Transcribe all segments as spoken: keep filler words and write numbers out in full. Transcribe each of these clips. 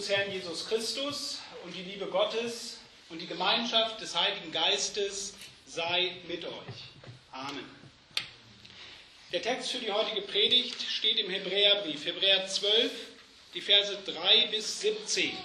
des Herrn Jesus Christus und die Liebe Gottes und die Gemeinschaft des Heiligen Geistes sei mit euch. Amen. Der Text für die heutige Predigt steht im Hebräerbrief, Hebräer zwölf, die Verse drei bis siebzehn.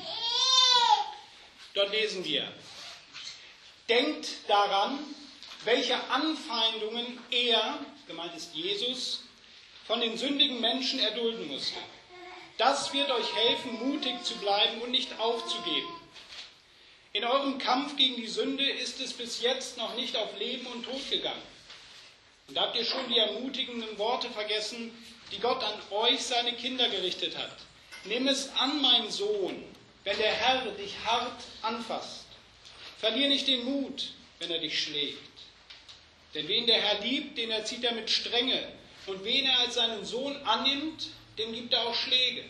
Dort lesen wir: Denkt daran, welche Anfeindungen er, gemeint ist Jesus, von den sündigen Menschen erdulden musste. Das wird euch helfen, mutig zu bleiben und nicht aufzugeben. In eurem Kampf gegen die Sünde ist es bis jetzt noch nicht auf Leben und Tod gegangen. Und habt ihr schon die ermutigenden Worte vergessen, die Gott an euch, seine Kinder, gerichtet hat? Nimm es an, mein Sohn, wenn der Herr dich hart anfasst. Verlier nicht den Mut, wenn er dich schlägt. Denn wen der Herr liebt, den erzieht er mit Strenge. Und wen er als seinen Sohn annimmt, dem gibt er auch Schläge.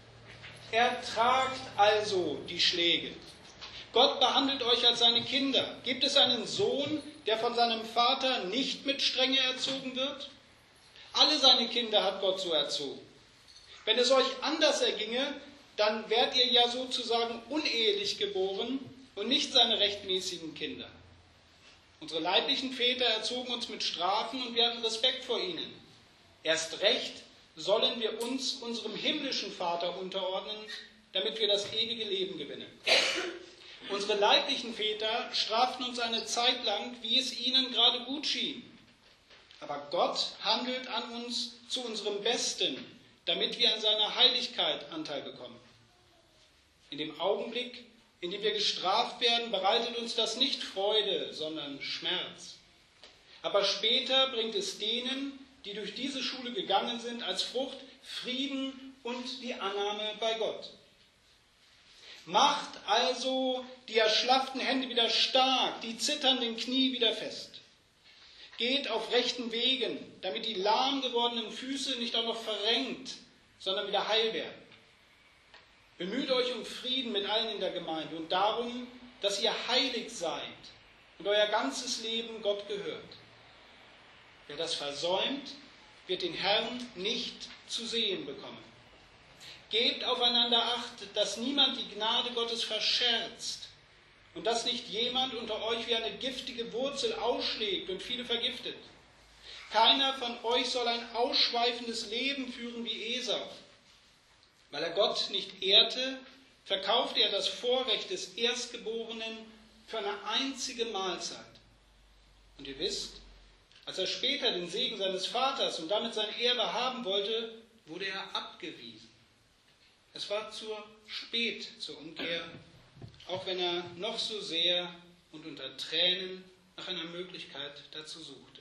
Ertragt also die Schläge. Gott behandelt euch als seine Kinder. Gibt es einen Sohn, der von seinem Vater nicht mit Strenge erzogen wird? Alle seine Kinder hat Gott so erzogen. Wenn es euch anders erginge, dann wärt ihr ja sozusagen unehelich geboren und nicht seine rechtmäßigen Kinder. Unsere leiblichen Väter erzogen uns mit Strafen und wir hatten Respekt vor ihnen. Erst recht sollen wir uns unserem himmlischen Vater unterordnen, damit wir das ewige Leben gewinnen. Unsere leiblichen Väter straften uns eine Zeit lang, wie es ihnen gerade gut schien. Aber Gott handelt an uns zu unserem Besten, damit wir an seiner Heiligkeit Anteil bekommen. In dem Augenblick, in dem wir gestraft werden, bereitet uns das nicht Freude, sondern Schmerz. Aber später bringt es denen, die durch diese Schule gegangen sind, als Frucht Frieden und die Annahme bei Gott. Macht also die erschlafften Hände wieder stark, die zitternden Knie wieder fest. Geht auf rechten Wegen, damit die lahm gewordenen Füße nicht auch noch verrenkt, sondern wieder heil werden. Bemüht euch um Frieden mit allen in der Gemeinde und darum, dass ihr heilig seid und euer ganzes Leben Gott gehört. Wer das versäumt, wird den Herrn nicht zu sehen bekommen. Gebt aufeinander Acht, dass niemand die Gnade Gottes verscherzt und dass nicht jemand unter euch wie eine giftige Wurzel ausschlägt und viele vergiftet. Keiner von euch soll ein ausschweifendes Leben führen wie Esau. Weil er Gott nicht ehrte, verkaufte er das Vorrecht des Erstgeborenen für eine einzige Mahlzeit. Und ihr wisst, als er später den Segen seines Vaters und damit sein Erbe haben wollte, wurde er abgewiesen. Es war zu spät zur Umkehr, auch wenn er noch so sehr und unter Tränen nach einer Möglichkeit dazu suchte.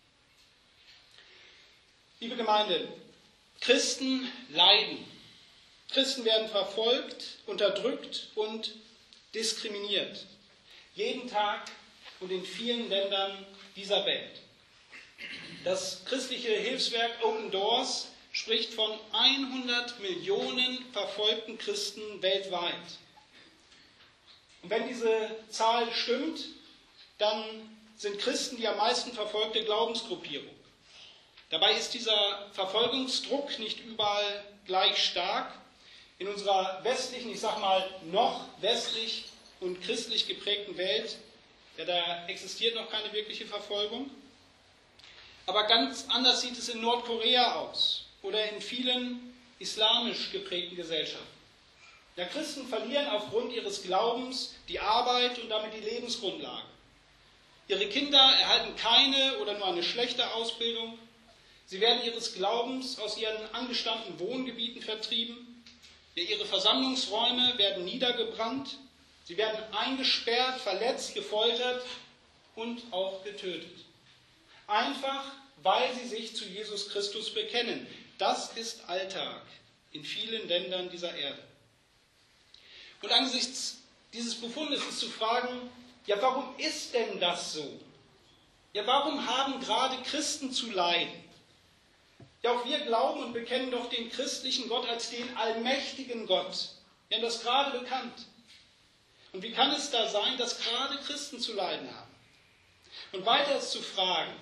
Liebe Gemeinde, Christen leiden. Christen werden verfolgt, unterdrückt und diskriminiert. Jeden Tag und in vielen Ländern dieser Welt. Das christliche Hilfswerk Open Doors spricht von hundert Millionen verfolgten Christen weltweit. Und wenn diese Zahl stimmt, dann sind Christen die am meisten verfolgte Glaubensgruppierung. Dabei ist dieser Verfolgungsdruck nicht überall gleich stark. In unserer westlichen, ich sag mal noch westlich und christlich geprägten Welt, ja, da existiert noch keine wirkliche Verfolgung. Aber ganz anders sieht es in Nordkorea aus oder in vielen islamisch geprägten Gesellschaften. Ja, Christen verlieren aufgrund ihres Glaubens die Arbeit und damit die Lebensgrundlage. Ihre Kinder erhalten keine oder nur eine schlechte Ausbildung. Sie werden ihres Glaubens aus ihren angestammten Wohngebieten vertrieben. Ja, ihre Versammlungsräume werden niedergebrannt. Sie werden eingesperrt, verletzt, gefoltert und auch getötet. Einfach, weil sie sich zu Jesus Christus bekennen. Das ist Alltag in vielen Ländern dieser Erde. Und angesichts dieses Befundes ist zu fragen, ja, warum ist denn das so? Ja, warum haben gerade Christen zu leiden? Ja, auch wir glauben und bekennen doch den christlichen Gott als den allmächtigen Gott. Wir haben das gerade bekannt. Und wie kann es da sein, dass gerade Christen zu leiden haben? Und weiter ist zu fragen,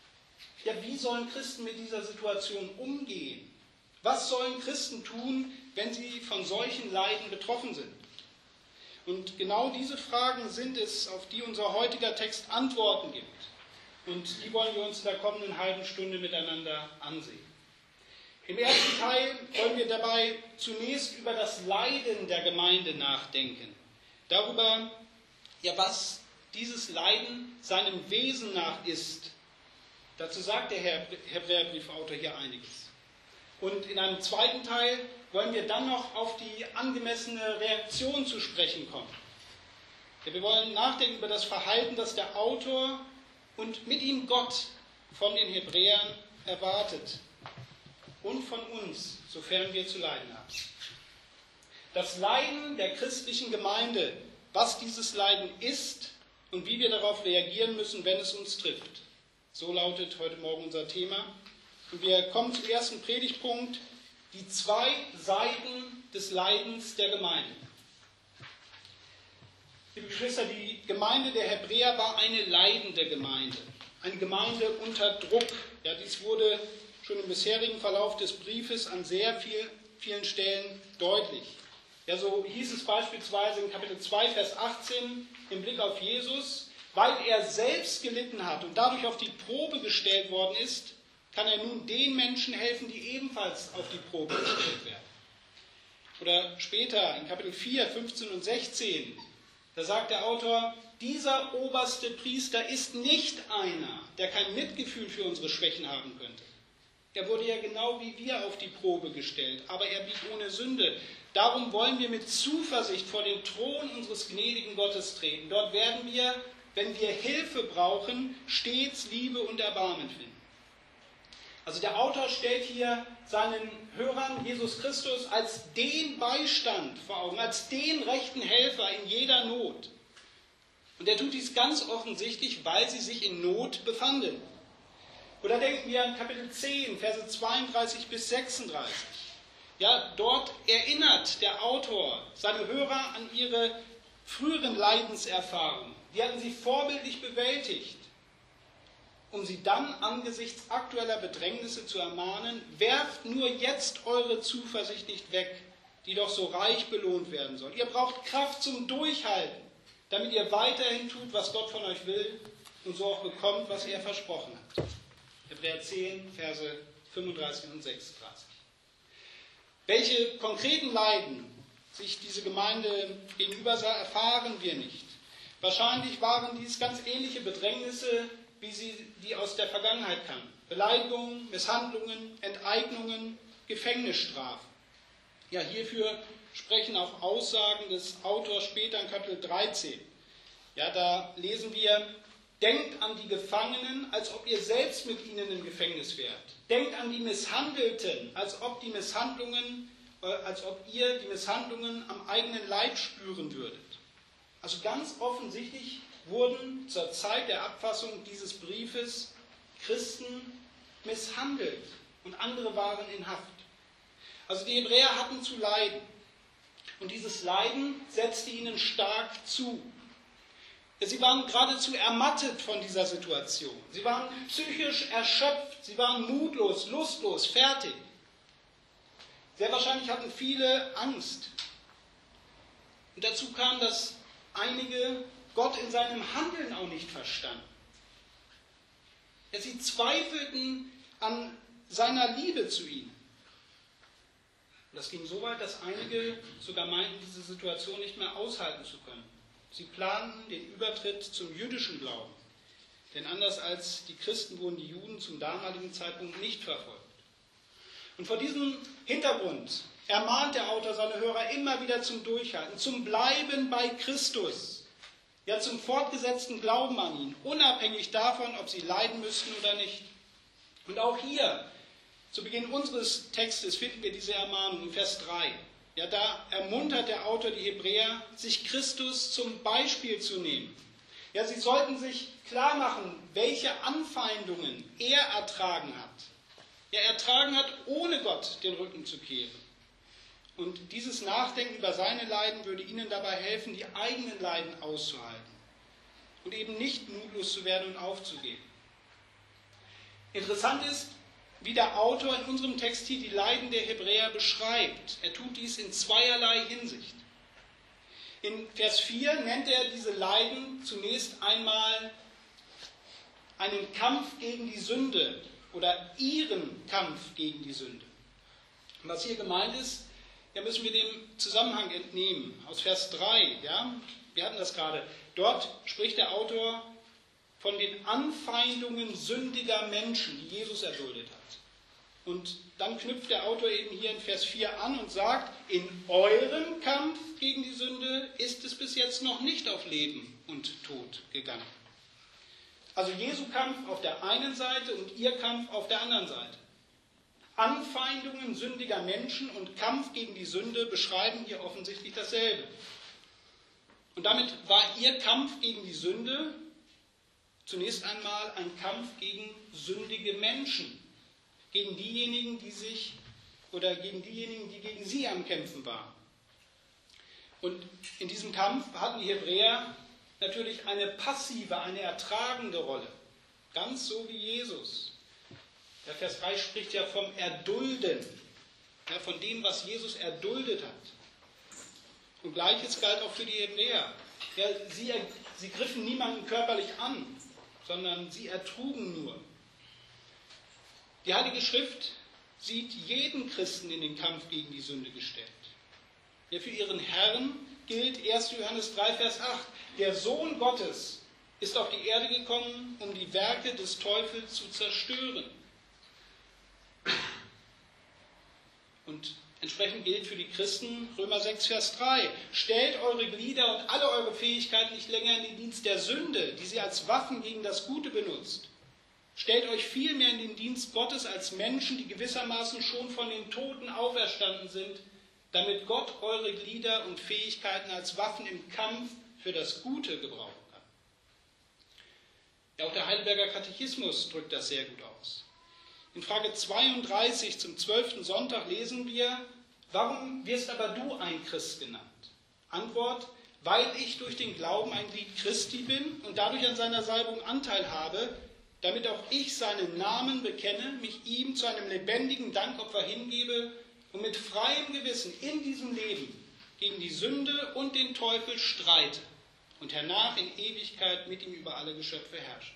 ja, wie sollen Christen mit dieser Situation umgehen? Was sollen Christen tun, wenn sie von solchen Leiden betroffen sind? Und genau diese Fragen sind es, auf die unser heutiger Text Antworten gibt. Und die wollen wir uns in der kommenden halben Stunde miteinander ansehen. Im ersten Teil wollen wir dabei zunächst über das Leiden der Gemeinde nachdenken. Darüber, ja, was dieses Leiden seinem Wesen nach ist. Dazu sagt der Hebräerbriefautor hier einiges. Und in einem zweiten Teil wollen wir dann noch auf die angemessene Reaktion zu sprechen kommen. Ja, wir wollen nachdenken über das Verhalten, das der Autor und mit ihm Gott von den Hebräern erwartet. Und von uns, sofern wir zu leiden haben. Das Leiden der christlichen Gemeinde, was dieses Leiden ist und wie wir darauf reagieren müssen, wenn es uns trifft. So lautet heute Morgen unser Thema. Und wir kommen zum ersten Predigtpunkt, die zwei Seiten des Leidens der Gemeinde. Liebe Geschwister, die Gemeinde der Hebräer war eine leidende Gemeinde, eine Gemeinde unter Druck. Ja, dies wurde schon im bisherigen Verlauf des Briefes an sehr viel, vielen Stellen deutlich. Ja, so hieß es beispielsweise in Kapitel zwei, Vers achtzehn im Blick auf Jesus, weil er selbst gelitten hat und dadurch auf die Probe gestellt worden ist, kann er nun den Menschen helfen, die ebenfalls auf die Probe gestellt werden. Oder später in Kapitel vier, fünfzehn und sechzehn, da sagt der Autor, dieser oberste Priester ist nicht einer, der kein Mitgefühl für unsere Schwächen haben könnte. Er wurde ja genau wie wir auf die Probe gestellt, aber er blieb ohne Sünde. Darum wollen wir mit Zuversicht vor den Thron unseres gnädigen Gottes treten. Dort werden wir, wenn wir Hilfe brauchen, stets Liebe und Erbarmen finden. Also der Autor stellt hier seinen Hörern Jesus Christus als den Beistand vor Augen, als den rechten Helfer in jeder Not. Und er tut dies ganz offensichtlich, weil sie sich in Not befanden. Oder denken wir an Kapitel zehn, Verse zweiunddreißig bis sechsunddreißig. Ja, dort erinnert der Autor seine Hörer an ihre früheren Leidenserfahrungen. Die hatten sie vorbildlich bewältigt, um sie dann angesichts aktueller Bedrängnisse zu ermahnen, werft nur jetzt eure Zuversicht nicht weg, die doch so reich belohnt werden soll. Ihr braucht Kraft zum Durchhalten, damit ihr weiterhin tut, was Gott von euch will und so auch bekommt, was er versprochen hat. Hebräer zehn, Verse fünfunddreißig und sechsunddreißig. Welche konkreten Leiden sich diese Gemeinde gegenüber sah, erfahren wir nicht. Wahrscheinlich waren dies ganz ähnliche Bedrängnisse, wie sie die aus der Vergangenheit kannten. Beleidigungen, Misshandlungen, Enteignungen, Gefängnisstrafen. Ja, hierfür sprechen auch Aussagen des Autors später in Kapitel dreizehn. Ja, da lesen wir: Denkt an die Gefangenen, als ob ihr selbst mit ihnen im Gefängnis wärt. Denkt an die Misshandelten, als ob die Misshandlungen, äh, als ob ihr die Misshandlungen am eigenen Leib spüren würdet. Also ganz offensichtlich wurden zur Zeit der Abfassung dieses Briefes Christen misshandelt und andere waren in Haft. Also die Hebräer hatten zu leiden und dieses Leiden setzte ihnen stark zu. Sie waren geradezu ermattet von dieser Situation. Sie waren psychisch erschöpft, sie waren mutlos, lustlos, fertig. Sehr wahrscheinlich hatten viele Angst. Und dazu kam, dass einige Gott in seinem Handeln auch nicht verstanden. Ja, sie zweifelten an seiner Liebe zu ihnen. Und das ging so weit, dass einige sogar meinten, diese Situation nicht mehr aushalten zu können. Sie planten den Übertritt zum jüdischen Glauben. Denn anders als die Christen wurden die Juden zum damaligen Zeitpunkt nicht verfolgt. Und vor diesem Hintergrund ermahnt der Autor seine Hörer immer wieder zum Durchhalten, zum Bleiben bei Christus, ja zum fortgesetzten Glauben an ihn, unabhängig davon, ob sie leiden müssten oder nicht. Und auch hier, zu Beginn unseres Textes, finden wir diese Ermahnung in Vers drei. Ja, da ermuntert der Autor die Hebräer, sich Christus zum Beispiel zu nehmen. Ja, sie sollten sich klar machen, welche Anfeindungen er ertragen hat. Ja, ertragen hat, ohne Gott den Rücken zu kehren. Und dieses Nachdenken über seine Leiden würde ihnen dabei helfen, die eigenen Leiden auszuhalten und eben nicht mutlos zu werden und aufzugeben. Interessant ist, wie der Autor in unserem Text hier die Leiden der Hebräer beschreibt. Er tut dies in zweierlei Hinsicht. In Vers vier nennt er diese Leiden zunächst einmal einen Kampf gegen die Sünde oder ihren Kampf gegen die Sünde. Und was hier gemeint ist, ja, müssen wir dem Zusammenhang entnehmen. Aus Vers drei, ja, wir hatten das gerade. Dort spricht der Autor von den Anfeindungen sündiger Menschen, die Jesus erduldet hat. Und dann knüpft der Autor eben hier in Vers vier an und sagt, in eurem Kampf gegen die Sünde ist es bis jetzt noch nicht auf Leben und Tod gegangen. Also Jesu Kampf auf der einen Seite und ihr Kampf auf der anderen Seite. Anfeindungen sündiger Menschen und Kampf gegen die Sünde beschreiben hier offensichtlich dasselbe. Und damit war ihr Kampf gegen die Sünde zunächst einmal ein Kampf gegen sündige Menschen, gegen diejenigen, die sich oder gegen diejenigen, die gegen sie am Kämpfen waren. Und in diesem Kampf hatten die Hebräer natürlich eine passive, eine ertragende Rolle, ganz so wie Jesus. Der Vers drei spricht ja vom Erdulden, ja, von dem, was Jesus erduldet hat. Und Gleiches galt auch für die Hebräer. Ja, sie, sie griffen niemanden körperlich an, sondern sie ertrugen nur. Die Heilige Schrift sieht jeden Christen in den Kampf gegen die Sünde gestellt. Ja, für ihren Herrn gilt erster Johannes drei, Vers acht. Der Sohn Gottes ist auf die Erde gekommen, um die Werke des Teufels zu zerstören. Und entsprechend gilt für die Christen Römer sechs, Vers drei. Stellt eure Glieder und alle eure Fähigkeiten nicht länger in den Dienst der Sünde, die sie als Waffen gegen das Gute benutzt. Stellt euch vielmehr in den Dienst Gottes als Menschen, die gewissermaßen schon von den Toten auferstanden sind, damit Gott eure Glieder und Fähigkeiten als Waffen im Kampf für das Gute gebrauchen kann. Ja, auch der Heidelberger Katechismus drückt das sehr gut aus. In Frage zweiunddreißig zum zwölften Sonntag lesen wir, warum wirst aber du ein Christ genannt? Antwort, weil ich durch den Glauben ein Glied Christi bin und dadurch an seiner Salbung Anteil habe, damit auch ich seinen Namen bekenne, mich ihm zu einem lebendigen Dankopfer hingebe und mit freiem Gewissen in diesem Leben gegen die Sünde und den Teufel streite und hernach in Ewigkeit mit ihm über alle Geschöpfe herrsche.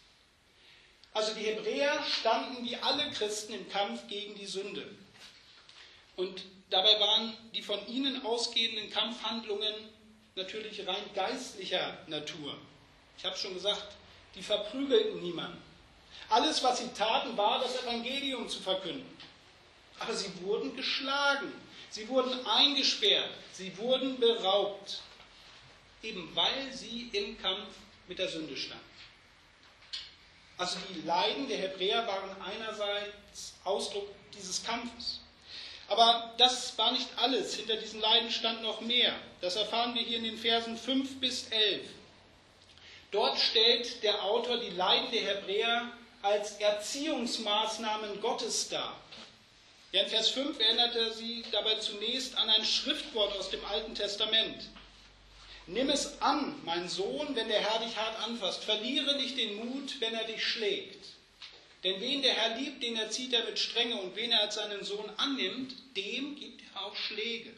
Also die Hebräer standen wie alle Christen im Kampf gegen die Sünde. Und dabei waren die von ihnen ausgehenden Kampfhandlungen natürlich rein geistlicher Natur. Ich habe schon gesagt, die verprügelten niemanden. Alles, was sie taten, war, das Evangelium zu verkünden. Aber sie wurden geschlagen, sie wurden eingesperrt, sie wurden beraubt, eben weil sie im Kampf mit der Sünde standen. Also die Leiden der Hebräer waren einerseits Ausdruck dieses Kampfes. Aber das war nicht alles. Hinter diesen Leiden stand noch mehr. Das erfahren wir hier in den Versen fünf bis elf. Dort stellt der Autor die Leiden der Hebräer als Erziehungsmaßnahmen Gottes dar. Ja, in Vers fünf erinnert er sie dabei zunächst an ein Schriftwort aus dem Alten Testament. Nimm es an, mein Sohn, wenn der Herr dich hart anfasst. Verliere nicht den Mut, wenn er dich schlägt. Denn wen der Herr liebt, den erzieht er mit Strenge. Und wen er als seinen Sohn annimmt, dem gibt er auch Schläge.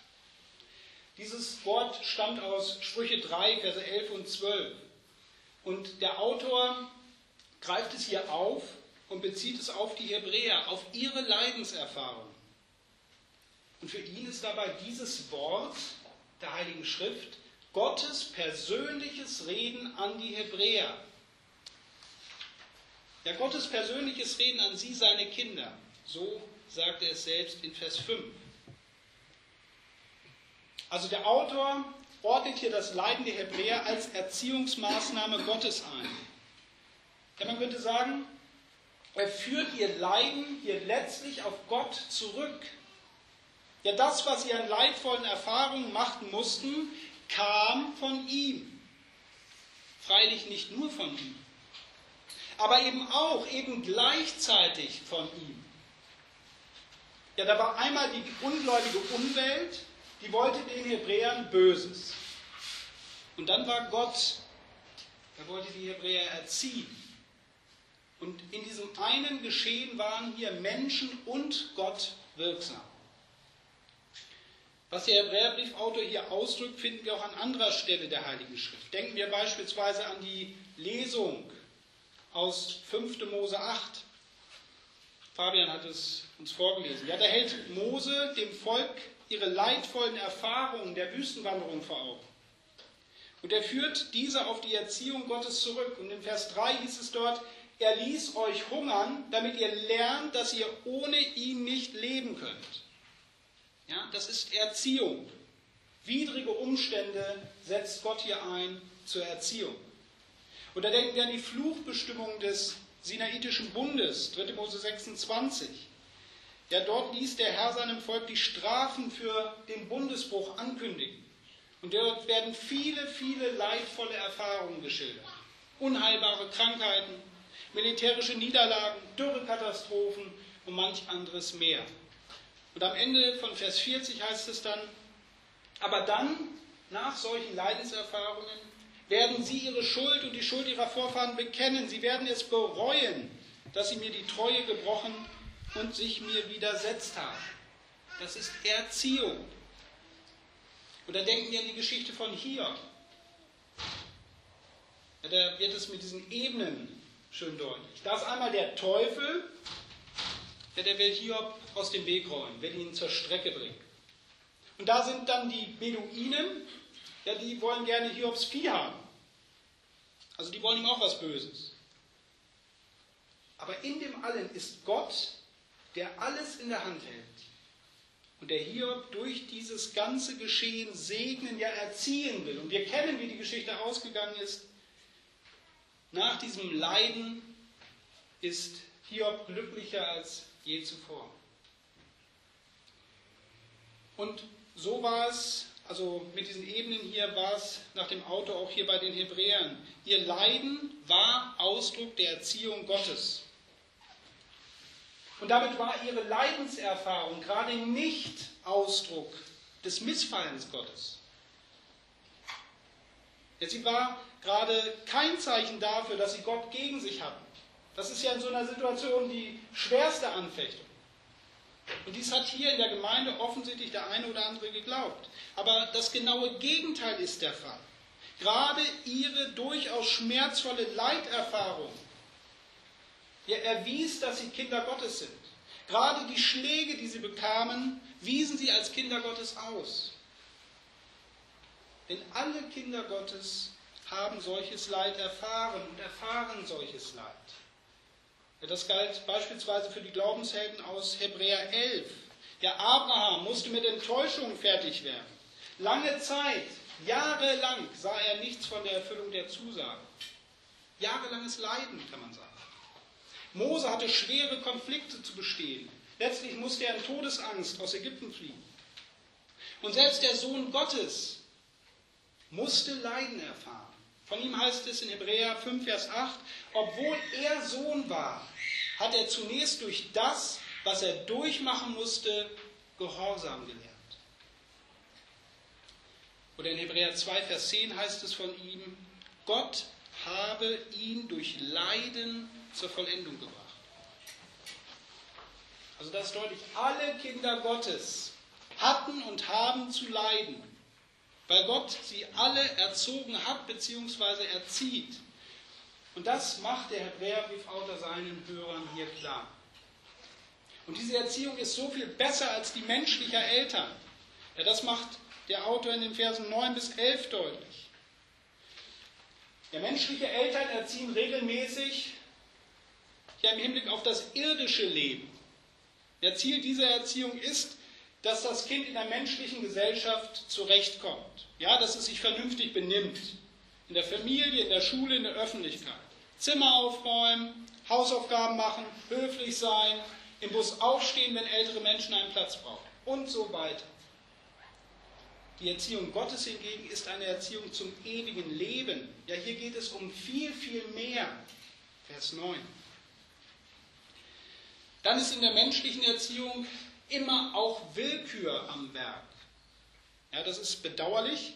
Dieses Wort stammt aus Sprüche drei, Verse elf und zwölf. Und der Autor greift es hier auf und bezieht es auf die Hebräer, auf ihre Leidenserfahrung. Und für ihn ist dabei dieses Wort der Heiligen Schrift Gottes persönliches Reden an die Hebräer. Ja, Gottes persönliches Reden an sie, seine Kinder. So sagt er es selbst in Vers fünf. Also der Autor ordnet hier das Leiden der Hebräer als Erziehungsmaßnahme Gottes ein. Ja, man könnte sagen, er führt ihr Leiden hier letztlich auf Gott zurück. Ja, das, was sie an leidvollen Erfahrungen machen mussten, kam von ihm. Freilich nicht nur von ihm, aber eben auch, eben gleichzeitig von ihm. Ja, da war einmal die ungläubige Umwelt, die wollte den Hebräern Böses. Und dann war Gott, er wollte die Hebräer erziehen. Und in diesem einen Geschehen waren hier Menschen und Gott wirksam. Was der Hebräerbriefautor hier ausdrückt, finden wir auch an anderer Stelle der Heiligen Schrift. Denken wir beispielsweise an die Lesung aus fünfter Mose acht. Fabian hat es uns vorgelesen. Ja, da hält Mose dem Volk ihre leidvollen Erfahrungen der Wüstenwanderung vor Augen. Und er führt diese auf die Erziehung Gottes zurück. Und in Vers drei hieß es dort, er ließ euch hungern, damit ihr lernt, dass ihr ohne ihn nicht leben könnt. Ja, das ist Erziehung. Widrige Umstände setzt Gott hier ein zur Erziehung. Und da denken wir an die Fluchbestimmung des Sinaitischen Bundes, dritter Mose sechsundzwanzig. Ja, dort ließ der Herr seinem Volk die Strafen für den Bundesbruch ankündigen. Und dort werden viele, viele leidvolle Erfahrungen geschildert. Unheilbare Krankheiten, militärische Niederlagen, Dürrekatastrophen und manch anderes mehr. Und am Ende von Vers vierzig heißt es dann, aber dann, nach solchen Leidenserfahrungen, werden sie ihre Schuld und die Schuld ihrer Vorfahren bekennen. Sie werden es bereuen, dass sie mir die Treue gebrochen und sich mir widersetzt haben. Das ist Erziehung. Oder denken wir an die Geschichte von Hiob. Ja, da wird es mit diesen Ebenen schön deutlich. Da ist einmal der Teufel, ja, der will Hiob aus dem Weg räumen, will ihn zur Strecke bringen. Und da sind dann die Beduinen, ja, die wollen gerne Hiobs Vieh haben. Also die wollen ihm auch was Böses. Aber in dem allen ist Gott, der alles in der Hand hält. Und der Hiob durch dieses ganze Geschehen segnen, ja erziehen will. Und wir kennen, wie die Geschichte ausgegangen ist. Nach diesem Leiden ist Hiob glücklicher als je zuvor. Und so war es, also mit diesen Ebenen hier war es nach dem Autor auch hier bei den Hebräern. Ihr Leiden war Ausdruck der Erziehung Gottes. Und damit war ihre Leidenserfahrung gerade nicht Ausdruck des Missfallens Gottes. Ja, sie war gerade kein Zeichen dafür, dass sie Gott gegen sich hatten. Das ist ja in so einer Situation die schwerste Anfechtung. Und dies hat hier in der Gemeinde offensichtlich der eine oder andere geglaubt. Aber das genaue Gegenteil ist der Fall. Gerade ihre durchaus schmerzvolle Leiterfahrung ja, erwies, dass sie Kinder Gottes sind. Gerade die Schläge, die sie bekamen, wiesen sie als Kinder Gottes aus. Denn alle Kinder Gottes haben solches Leid erfahren und erfahren solches Leid. Ja, das galt beispielsweise für die Glaubenshelden aus Hebräer elf. Ja, Abraham musste mit Enttäuschungen fertig werden. Lange Zeit, jahrelang sah er nichts von der Erfüllung der Zusage. Jahrelanges Leiden, kann man sagen. Mose hatte schwere Konflikte zu bestehen. Letztlich musste er in Todesangst aus Ägypten fliehen. Und selbst der Sohn Gottes musste Leiden erfahren. Von ihm heißt es in Hebräer fünf, Vers acht, obwohl er Sohn war, hat er zunächst durch das, was er durchmachen musste, Gehorsam gelernt. Oder in Hebräer zwei, Vers zehn heißt es von ihm, Gott habe ihn durch Leiden zur Vollendung gebracht. Also das ist deutlich, alle Kinder Gottes hatten und haben zu leiden, weil Gott sie alle erzogen hat bzw. erzieht. Und das macht der Hebräerbriefautor seinen Hörern hier klar. Und diese Erziehung ist so viel besser als die menschlicher Eltern. Ja, das macht der Autor in den Versen neun bis elf deutlich. Ja, menschliche Eltern erziehen regelmäßig ja, im Hinblick auf das irdische Leben. Der Ziel dieser Erziehung ist, dass das Kind in der menschlichen Gesellschaft zurechtkommt. Ja, dass es sich vernünftig benimmt. In der Familie, in der Schule, in der Öffentlichkeit. Zimmer aufräumen, Hausaufgaben machen, höflich sein, im Bus aufstehen, wenn ältere Menschen einen Platz brauchen und so weiter. Die Erziehung Gottes hingegen ist eine Erziehung zum ewigen Leben. Ja, hier geht es um viel, viel mehr. Vers neun. Dann ist in der menschlichen Erziehung immer auch Willkür am Werk. Ja, das ist bedauerlich,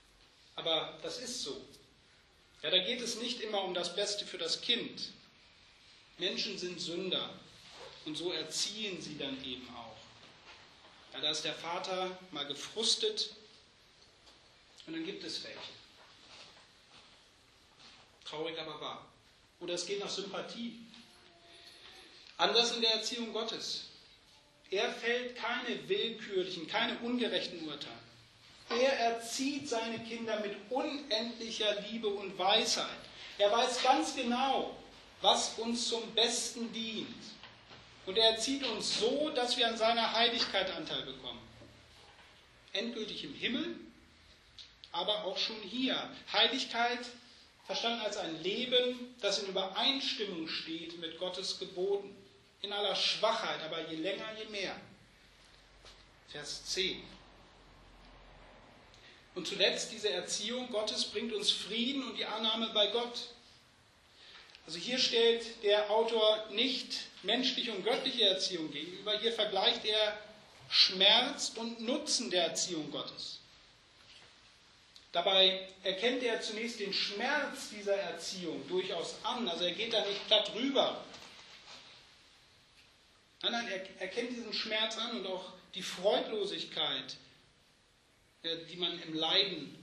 aber das ist so. Ja, da geht es nicht immer um das Beste für das Kind. Menschen sind Sünder und so erziehen sie dann eben auch. Ja, da ist der Vater mal gefrustet und dann gibt es welche. Traurig, aber wahr. Oder es geht nach Sympathie. Anders in der Erziehung Gottes. Er fällt keine willkürlichen, keine ungerechten Urteile. Er erzieht seine Kinder mit unendlicher Liebe und Weisheit. Er weiß ganz genau, was uns zum Besten dient. Und er erzieht uns so, dass wir an seiner Heiligkeit Anteil bekommen. Endgültig im Himmel, aber auch schon hier. Heiligkeit verstanden als ein Leben, das in Übereinstimmung steht mit Gottes Geboten. In aller Schwachheit, aber je länger, je mehr. Vers zehn. Und zuletzt, diese Erziehung Gottes bringt uns Frieden und die Annahme bei Gott. Also hier stellt der Autor nicht menschliche und göttliche Erziehung gegenüber. Hier vergleicht er Schmerz und Nutzen der Erziehung Gottes. Dabei erkennt er zunächst den Schmerz dieser Erziehung durchaus an. Also er geht da nicht platt rüber. Nein, nein, er erkennt diesen Schmerz an und auch die Freudlosigkeit, die man im Leiden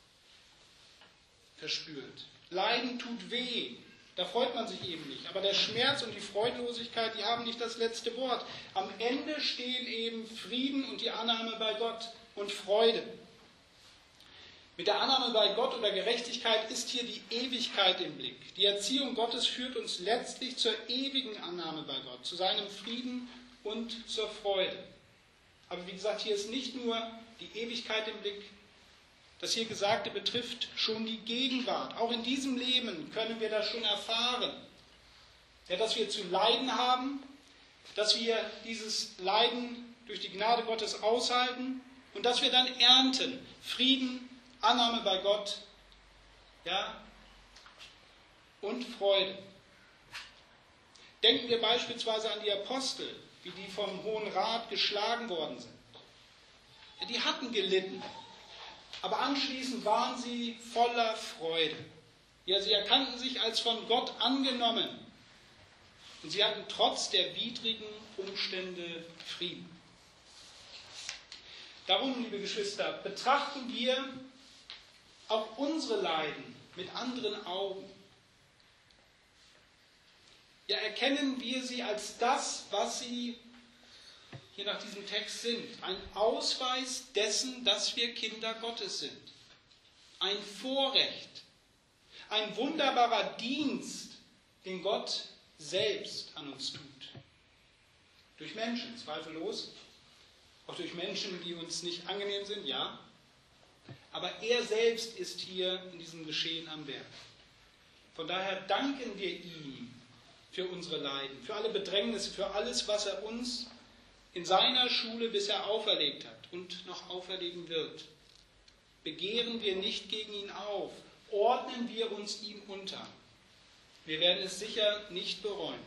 verspürt. Leiden tut weh, da freut man sich eben nicht. Aber der Schmerz und die Freudlosigkeit, die haben nicht das letzte Wort. Am Ende stehen eben Frieden und die Annahme bei Gott und Freude. Mit der Annahme bei Gott oder Gerechtigkeit ist hier die Ewigkeit im Blick. Die Erziehung Gottes führt uns letztlich zur ewigen Annahme bei Gott, zu seinem Frieden und zur Freude. Aber wie gesagt, hier ist nicht nur die Ewigkeit im Blick. Das hier Gesagte betrifft schon die Gegenwart. Auch in diesem Leben können wir das schon erfahren. Ja, dass wir zu leiden haben, dass wir dieses Leiden durch die Gnade Gottes aushalten und dass wir dann ernten. Frieden, Annahme bei Gott, ja, und Freude. Denken wir beispielsweise an die Apostel, wie die vom Hohen Rat geschlagen worden sind. Ja, die hatten gelitten, aber anschließend waren sie voller Freude. Ja, sie erkannten sich als von Gott angenommen und sie hatten trotz der widrigen Umstände Frieden. Darum, liebe Geschwister, betrachten wir auch unsere Leiden mit anderen Augen. Ja, erkennen wir sie als das, was sie hier nach diesem Text sind. Ein Ausweis dessen, dass wir Kinder Gottes sind. Ein Vorrecht. Ein wunderbarer Dienst, den Gott selbst an uns tut. Durch Menschen, zweifellos. Auch durch Menschen, die uns nicht angenehm sind, ja. Aber er selbst ist hier in diesem Geschehen am Werk. Von daher danken wir ihm für unsere Leiden, für alle Bedrängnisse, für alles, was er uns in seiner Schule bisher auferlegt hat und noch auferlegen wird. Begehren wir nicht gegen ihn auf, ordnen wir uns ihm unter. Wir werden es sicher nicht bereuen.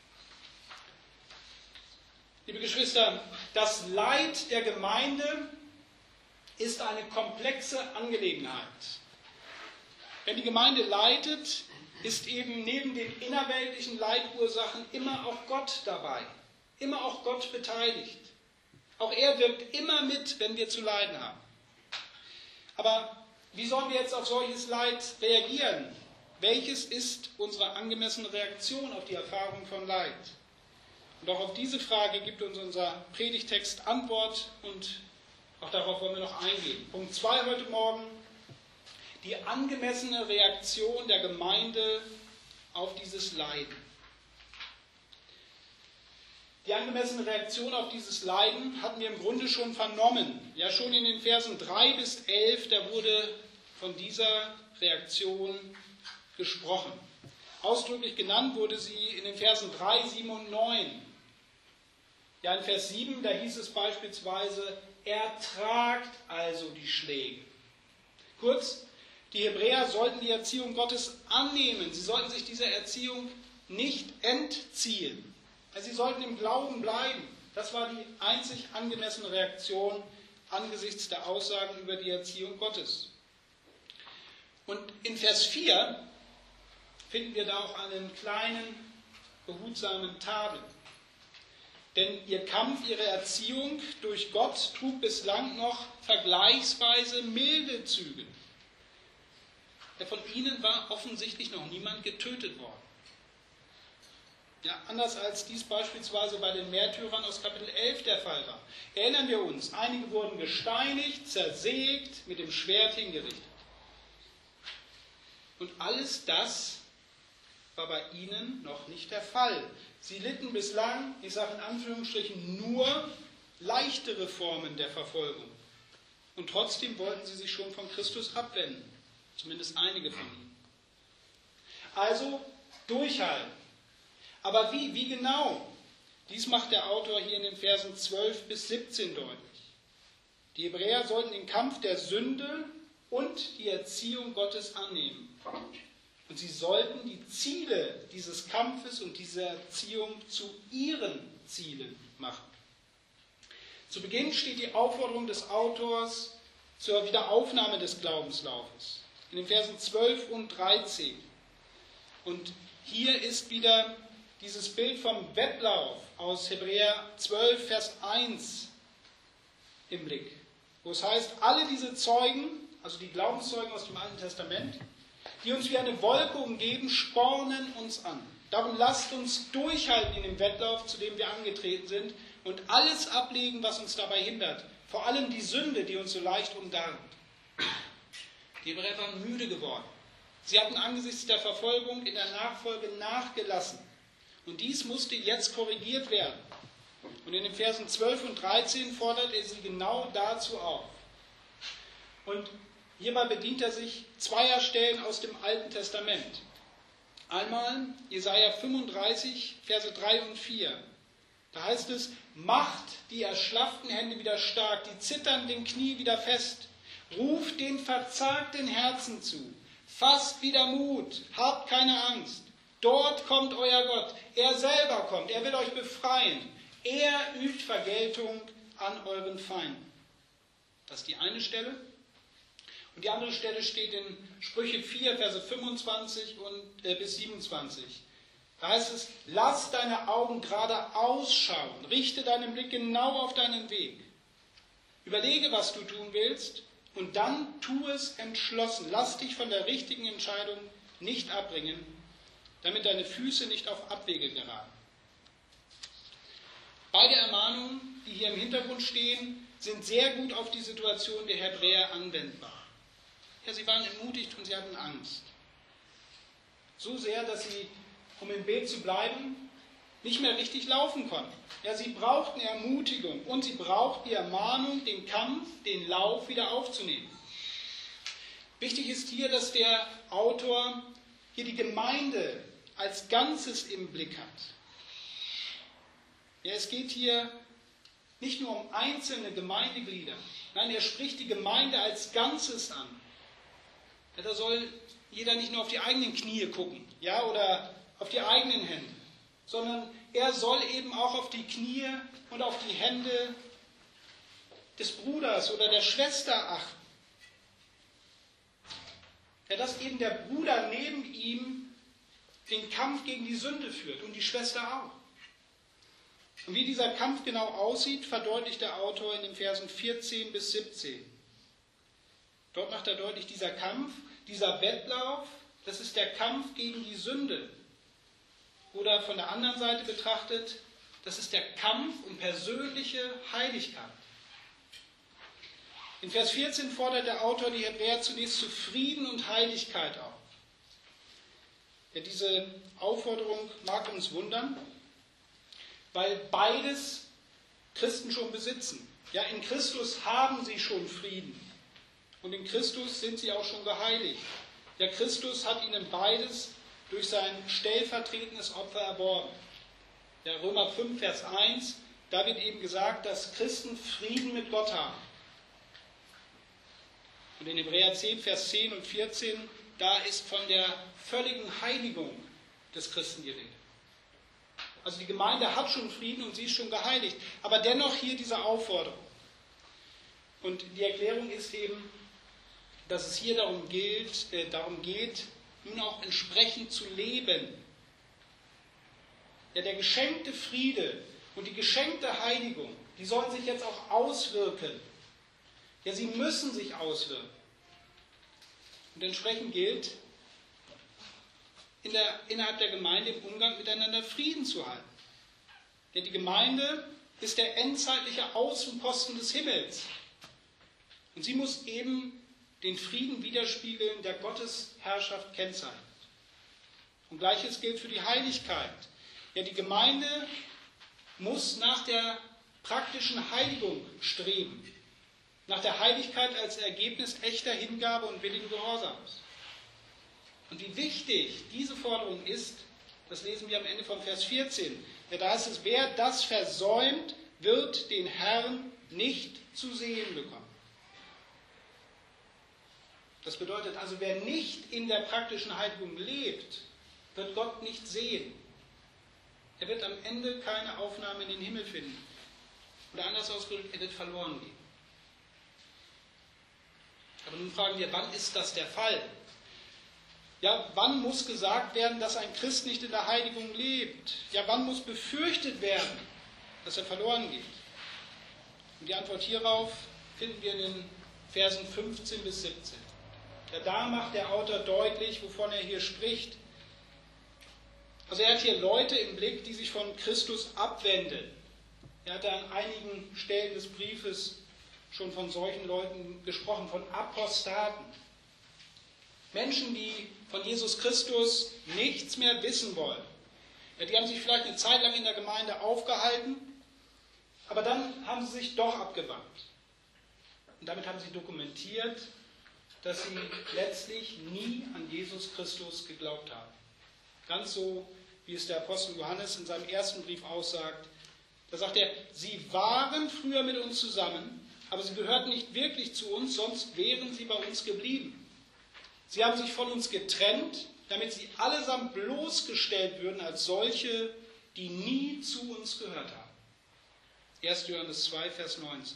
Liebe Geschwister, das Leid der Gemeinde ist eine komplexe Angelegenheit. Wenn die Gemeinde leidet, ist eben neben den innerweltlichen Leidursachen immer auch Gott dabei, immer auch Gott beteiligt. Auch er wirkt immer mit, wenn wir zu leiden haben. Aber wie sollen wir jetzt auf solches Leid reagieren? Welches ist unsere angemessene Reaktion auf die Erfahrung von Leid? Und auch auf diese Frage gibt uns unser Predigtext Antwort und auch darauf wollen wir noch eingehen. Punkt zwei heute Morgen, die angemessene Reaktion der Gemeinde auf dieses Leiden. Die angemessene Reaktion auf dieses Leiden hatten wir im Grunde schon vernommen. Ja, schon in den Versen drei bis elf, da wurde von dieser Reaktion gesprochen. Ausdrücklich genannt wurde sie in den Versen drei, sieben und neun. Ja, in Vers sieben, da hieß es beispielsweise, ertragt also die Schläge. Kurz, die Hebräer sollten die Erziehung Gottes annehmen. Sie sollten sich dieser Erziehung nicht entziehen. Sie sollten im Glauben bleiben. Das war die einzig angemessene Reaktion angesichts der Aussagen über die Erziehung Gottes. Und in Vers vier finden wir da auch einen kleinen behutsamen Tadeln. Denn ihr Kampf, ihre Erziehung durch Gott trug bislang noch vergleichsweise milde Züge. Ja, von ihnen war offensichtlich noch niemand getötet worden. Ja, anders als dies beispielsweise bei den Märtyrern aus Kapitel elf der Fall war. Erinnern wir uns, einige wurden gesteinigt, zersägt, mit dem Schwert hingerichtet. Und alles das war bei ihnen noch nicht der Fall. Sie litten bislang, ich sage in Anführungsstrichen, nur leichtere Formen der Verfolgung. Und trotzdem wollten sie sich schon von Christus abwenden. Zumindest einige von ihnen. Also durchhalten. Aber wie, wie genau? Dies macht der Autor hier in den Versen zwölf bis siebzehn deutlich. Die Hebräer sollten den Kampf der Sünde und die Erziehung Gottes annehmen. Und sie sollten die Ziele dieses Kampfes und dieser Erziehung zu ihren Zielen machen. Zu Beginn steht die Aufforderung des Autors zur Wiederaufnahme des Glaubenslaufes. In den Versen zwölf und dreizehn. Und hier ist wieder dieses Bild vom Wettlauf aus Hebräer zwölf, Vers eins im Blick. Wo es heißt, alle diese Zeugen, also die Glaubenszeugen aus dem Alten Testament, die uns wie eine Wolke umgeben, spornen uns an. Darum lasst uns durchhalten in dem Wettlauf, zu dem wir angetreten sind, und alles ablegen, was uns dabei hindert. Vor allem die Sünde, die uns so leicht umgarnt. Die Hebräer waren müde geworden. Sie hatten angesichts der Verfolgung in der Nachfolge nachgelassen. Und dies musste jetzt korrigiert werden. Und in den Versen zwölf und dreizehn fordert er sie genau dazu auf. Und hierbei bedient er sich zweier Stellen aus dem Alten Testament. Einmal Jesaja fünfunddreißig, Verse drei und vier. Da heißt es, macht die erschlafften Hände wieder stark, die zitternden Knie wieder fest. Ruft den verzagten Herzen zu. Fasst wieder Mut, habt keine Angst. Dort kommt euer Gott. Er selber kommt, er will euch befreien. Er übt Vergeltung an euren Feinden. Das ist die eine Stelle. Und die andere Stelle steht in Sprüche vier, Verse fünfundzwanzig und, äh, bis siebenundzwanzig. Da heißt es, lass deine Augen gerade ausschauen, richte deinen Blick genau auf deinen Weg. Überlege, was du tun willst, und dann tu es entschlossen. Lass dich von der richtigen Entscheidung nicht abbringen, damit deine Füße nicht auf Abwege geraten. Beide Ermahnungen, die hier im Hintergrund stehen, sind sehr gut auf die Situation der Hebräer anwendbar. Ja, sie waren entmutigt und sie hatten Angst. So sehr, dass sie, um im Bild zu bleiben, nicht mehr richtig laufen konnten. Ja, sie brauchten Ermutigung und sie brauchten die Ermahnung, den Kampf, den Lauf wieder aufzunehmen. Wichtig ist hier, dass der Autor hier die Gemeinde als Ganzes im Blick hat. Ja, es geht hier nicht nur um einzelne Gemeindeglieder. Nein, er spricht die Gemeinde als Ganzes an. Ja, da soll jeder nicht nur auf die eigenen Knie gucken, ja, oder auf die eigenen Hände, sondern er soll eben auch auf die Knie und auf die Hände des Bruders oder der Schwester achten. Ja, dass eben der Bruder neben ihm den Kampf gegen die Sünde führt und die Schwester auch. Und wie dieser Kampf genau aussieht, verdeutlicht der Autor in den Versen vierzehn bis siebzehn. Dort macht er deutlich, dieser Kampf, dieser Wettlauf, das ist der Kampf gegen die Sünde. Oder von der anderen Seite betrachtet, das ist der Kampf um persönliche Heiligkeit. In Vers vierzehn fordert der Autor die Hebräer zunächst zu Frieden und Heiligkeit auf. Ja, diese Aufforderung mag uns wundern, weil beides Christen schon besitzen. Ja, in Christus haben sie schon Frieden. Und in Christus sind sie auch schon geheiligt. Ja, Christus hat ihnen beides durch sein stellvertretendes Opfer erworben. Ja, Römer fünf, Vers eins, da wird eben gesagt, dass Christen Frieden mit Gott haben. Und in Hebräer zehn, Vers zehn und vierzehn, da ist von der völligen Heiligung des Christen die Rede. Also die Gemeinde hat schon Frieden und sie ist schon geheiligt. Aber dennoch hier diese Aufforderung. Und die Erklärung ist eben, dass es hier darum, gilt, äh, darum geht, nun auch entsprechend zu leben. ja, der geschenkte Friede und die geschenkte Heiligung, die sollen sich jetzt auch auswirken. Ja, sie müssen sich auswirken. Und entsprechend gilt, in der, innerhalb der Gemeinde im Umgang miteinander Frieden zu halten. Denn die Gemeinde ist der endzeitliche Außenposten des Himmels. Und sie muss eben den Frieden widerspiegeln, der Gottes Herrschaft kennzeichnet. Und Gleiches gilt für die Heiligkeit. Ja, die Gemeinde muss nach der praktischen Heiligung streben. Nach der Heiligkeit als Ergebnis echter Hingabe und willigen Gehorsams. Und wie wichtig diese Forderung ist, das lesen wir am Ende von Vers vierzehn. Ja, da heißt es, wer das versäumt, wird den Herrn nicht zu sehen bekommen. Das bedeutet also, wer nicht in der praktischen Heiligung lebt, wird Gott nicht sehen. Er wird am Ende keine Aufnahme in den Himmel finden. Oder anders ausgedrückt, er wird verloren gehen. Aber nun fragen wir, wann ist das der Fall? Ja, wann muss gesagt werden, dass ein Christ nicht in der Heiligung lebt? Ja, wann muss befürchtet werden, dass er verloren geht? Und die Antwort hierauf finden wir in den Versen fünfzehn bis siebzehn. Ja, da macht der Autor deutlich, wovon er hier spricht. Also er hat hier Leute im Blick, die sich von Christus abwenden. Er hat an einigen Stellen des Briefes schon von solchen Leuten gesprochen, von Apostaten. Menschen, die von Jesus Christus nichts mehr wissen wollen. Ja, die haben sich vielleicht eine Zeit lang in der Gemeinde aufgehalten, aber dann haben sie sich doch abgewandt. Und damit haben sie dokumentiert, dass sie letztlich nie an Jesus Christus geglaubt haben. Ganz so, wie es der Apostel Johannes in seinem ersten Brief aussagt. Da sagt er, sie waren früher mit uns zusammen, aber sie gehörten nicht wirklich zu uns, sonst wären sie bei uns geblieben. Sie haben sich von uns getrennt, damit sie allesamt bloßgestellt würden als solche, die nie zu uns gehört haben. erster Johannes zwei, Vers neunzehn.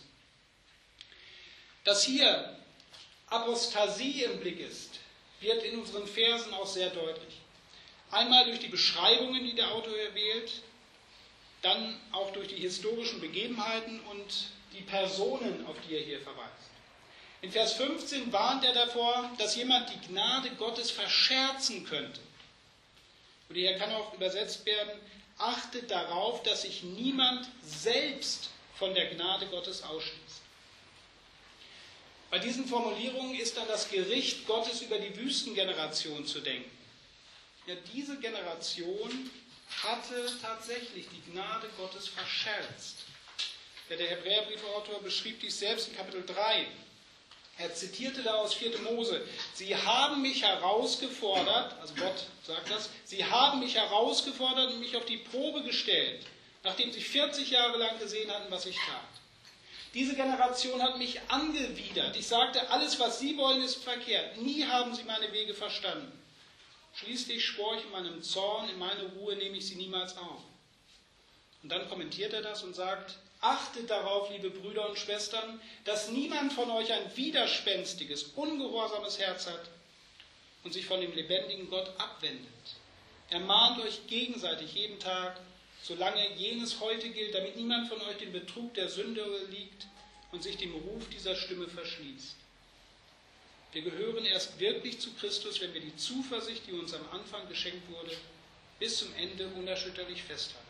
Dass hier Apostasie im Blick ist, wird in unseren Versen auch sehr deutlich. Einmal durch die Beschreibungen, die der Autor wählt, dann auch durch die historischen Begebenheiten und die Personen, auf die er hier verweist. In Vers fünfzehn warnt er davor, dass jemand die Gnade Gottes verscherzen könnte. Und hier kann auch übersetzt werden, achtet darauf, dass sich niemand selbst von der Gnade Gottes ausschließt. Bei diesen Formulierungen ist dann das Gericht Gottes über die Wüstengeneration zu denken. Ja, diese Generation hatte tatsächlich die Gnade Gottes verscherzt. Ja, der Hebräerbriefautor beschrieb dies selbst in Kapitel drei. Er zitierte da aus vierter Mose, sie haben mich herausgefordert, also Gott sagt das, sie haben mich herausgefordert und mich auf die Probe gestellt, nachdem sie vierzig Jahre lang gesehen hatten, was ich tat. Diese Generation hat mich angewidert. Ich sagte, alles, was sie wollen, ist verkehrt. Nie haben sie meine Wege verstanden. Schließlich schwor ich in meinem Zorn, in meine Ruhe nehme ich sie niemals auf. Und dann kommentiert er das und sagt, achtet darauf, liebe Brüder und Schwestern, dass niemand von euch ein widerspenstiges, ungehorsames Herz hat und sich von dem lebendigen Gott abwendet. Ermahnt euch gegenseitig jeden Tag, solange jenes heute gilt, damit niemand von euch dem Betrug der Sünde liegt und sich dem Ruf dieser Stimme verschließt. Wir gehören erst wirklich zu Christus, wenn wir die Zuversicht, die uns am Anfang geschenkt wurde, bis zum Ende unerschütterlich festhalten.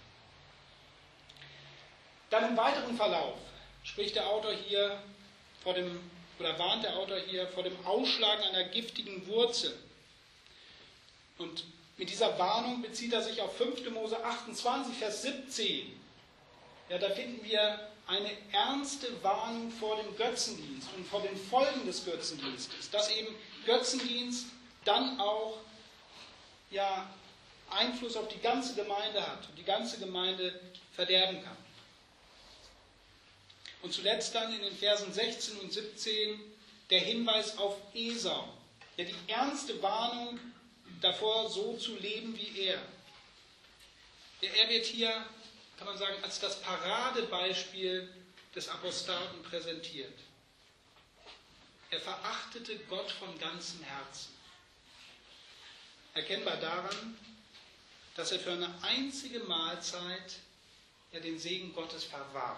Dann im weiteren Verlauf spricht der Autor hier vor dem, oder warnt der Autor hier vor dem Ausschlagen einer giftigen Wurzel. Und mit dieser Warnung bezieht er sich auf fünfter Mose achtundzwanzig, Vers siebzehn. Ja, da finden wir eine ernste Warnung vor dem Götzendienst und vor den Folgen des Götzendienstes. Dass eben Götzendienst dann auch ja, Einfluss auf die ganze Gemeinde hat und die ganze Gemeinde verderben kann. Und zuletzt dann in den Versen sechzehn und siebzehn der Hinweis auf Esau. Ja, die ernste Warnung davor, so zu leben wie er. Ja, er wird hier, kann man sagen, als das Paradebeispiel des Apostaten präsentiert. Er verachtete Gott von ganzem Herzen. Erkennbar daran, dass er für eine einzige Mahlzeit ja den Segen Gottes verwarf.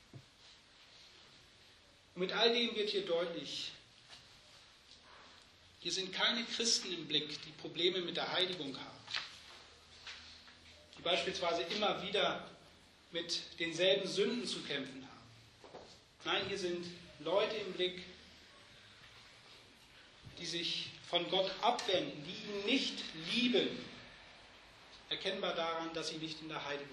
Und mit all dem wird hier deutlich, hier sind keine Christen im Blick, die Probleme mit der Heiligung haben, die beispielsweise immer wieder mit denselben Sünden zu kämpfen haben. Nein, hier sind Leute im Blick, die sich von Gott abwenden, die ihn nicht lieben, erkennbar daran, dass sie nicht in der Heiligung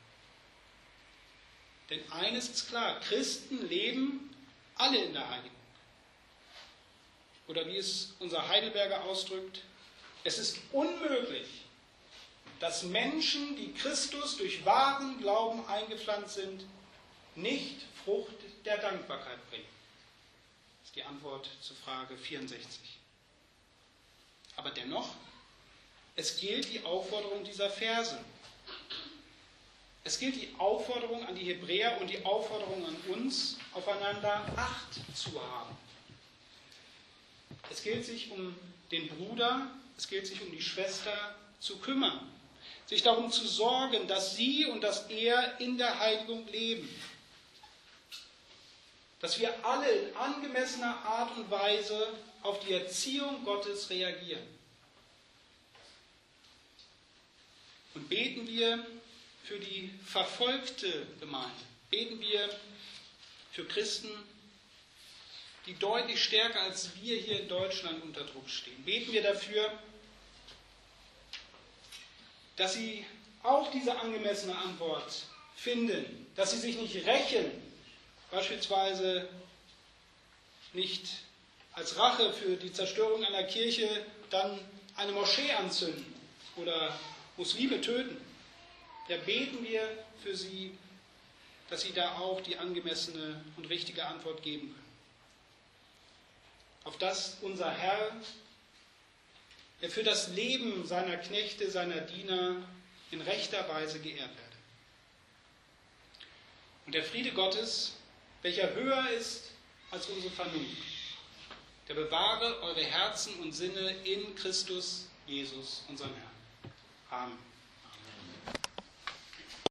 leben. Denn eines ist klar, Christen leben alle in der Heiligung. Oder wie es unser Heidelberger ausdrückt, es ist unmöglich, dass Menschen, die Christus durch wahren Glauben eingepflanzt sind, nicht Frucht der Dankbarkeit bringen. Das ist die Antwort zur Frage vierundsechzig. Aber dennoch, es gilt die Aufforderung dieser Verse. Es gilt die Aufforderung an die Hebräer und die Aufforderung an uns, aufeinander Acht zu haben. Es gilt sich um den Bruder, es gilt sich um die Schwester zu kümmern, sich darum zu sorgen, dass sie und dass er in der Heiligung leben. Dass wir alle in angemessener Art und Weise auf die Erziehung Gottes reagieren. Und beten wir für die verfolgte Gemeinde, beten wir für Christen, die deutlich stärker als wir hier in Deutschland unter Druck stehen. Beten wir dafür, dass sie auch diese angemessene Antwort finden, dass sie sich nicht rächen, beispielsweise nicht als Rache für die Zerstörung einer Kirche dann eine Moschee anzünden oder Muslime töten. Ja, beten wir für sie, dass sie da auch die angemessene und richtige Antwort geben können. Auf dass unser Herr, der für das Leben seiner Knechte, seiner Diener in rechter Weise geehrt werde. Und der Friede Gottes, welcher höher ist als unsere Vernunft, der bewahre eure Herzen und Sinne in Christus Jesus, unserem Herrn. Amen.